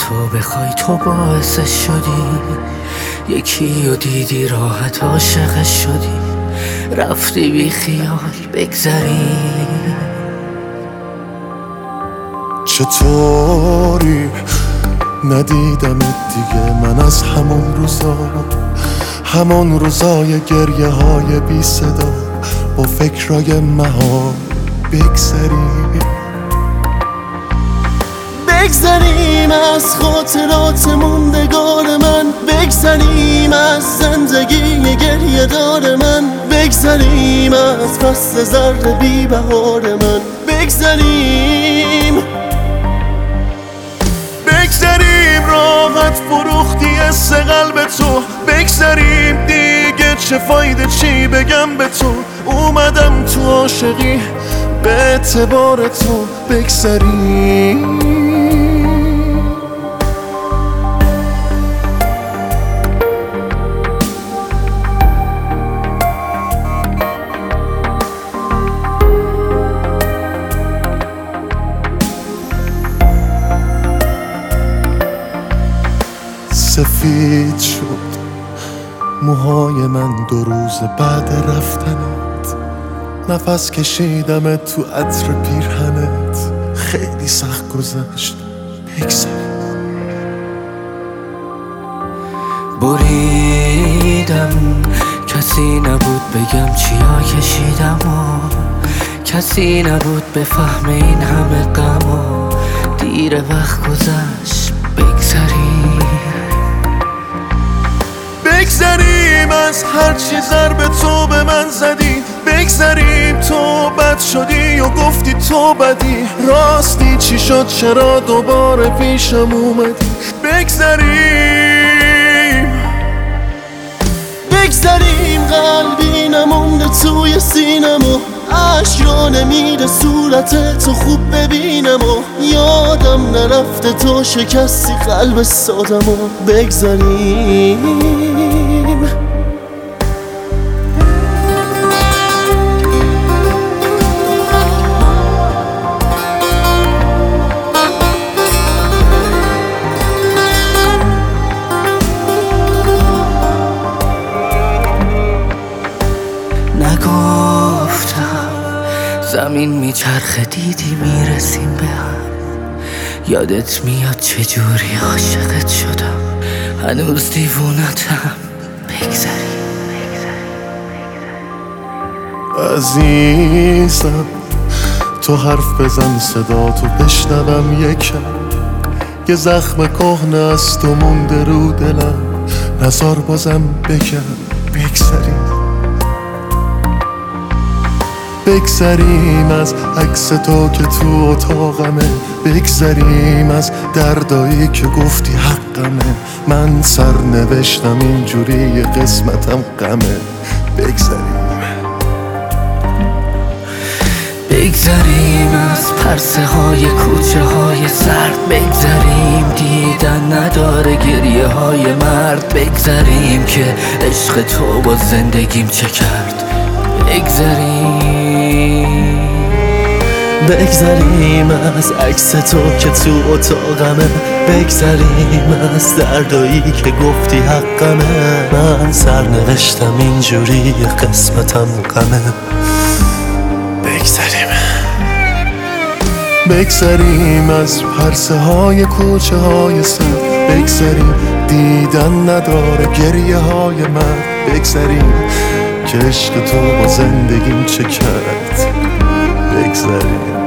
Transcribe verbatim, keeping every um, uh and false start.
تو بخوای تو باعثش شدی، یکی رو دیدی راحت عاشقش شدی، رفتی بی خیال بگذری. چطوری ندیدمت دیگه من از همون روزا، همون روزای گریه های بی صدا، با فکرای مها بگذریم بگذریم از خاطرات موندگار من، بگذریم از زندگی گریه دار من، بگذریم از فصل زرد بی بهار من، بگذریم بگذریم راحت فروختی حس قلب تو، بگذریم دیگه چه فایده چی بگم به تو، اومدم تو عاشقی به اعتبار تو، بگذریم سفید شد موهای من دو روز بعد رفتنت، نفس کشیدم تو عطر پیرهنت، خیلی سخت گذشت بگذریم. بریدم کسی نبود بگم چیا کشیدم و کسی نبود بفهم این همه غم و دیر وقت گذشت بگذریم. بگذریم از هر چی ضربه تو به من زدی، بگذریم تو بد شدی و گفتی تو بدی، راستی چی شد چرا دوباره پیشم اومدی، بگذریم بگذریم قلبی نمونده توی سینم و عشق را نمیره صورت تو خوب ببینم و یادم نرفته تو شکستی قلب سادم و بگذریم. نگفتم زمین میچرخه دیدی میرسیم به هم، یادت میاد چجوری عاشقت شدم، هنوز دیوونتم بگذریم. عزیزم تو حرف بزن صدا تو بشنوم یکم، یه زخم کهنه است و مونده رو دلم، نزار بازم بگم بگذریم. بگذریم از عکس تو که تو اتاقمه، بگذریم از دردایی که گفتی حقمه، من سر نوشتم اینجوری قسمتم غمه، بگذریم بگذریم از پرسه های کوچه های سرد، بگذریم دیدن نداره گریه های مرد، بگذریم که عشق تو با زندگیم چه کرد، بگذریم بگذریم از عکس تو که تو اتاقمه، بگذریم از دردایی که گفتی حقمه، من سر نوشتم اینجوری قسمتم غمه، بگذریم بگذریم از پرسه های کوچه های سر، بگذریم دیدن نداره گریه های من، بگذریم که عشق تو با زندگیم چه کرد، بگذریم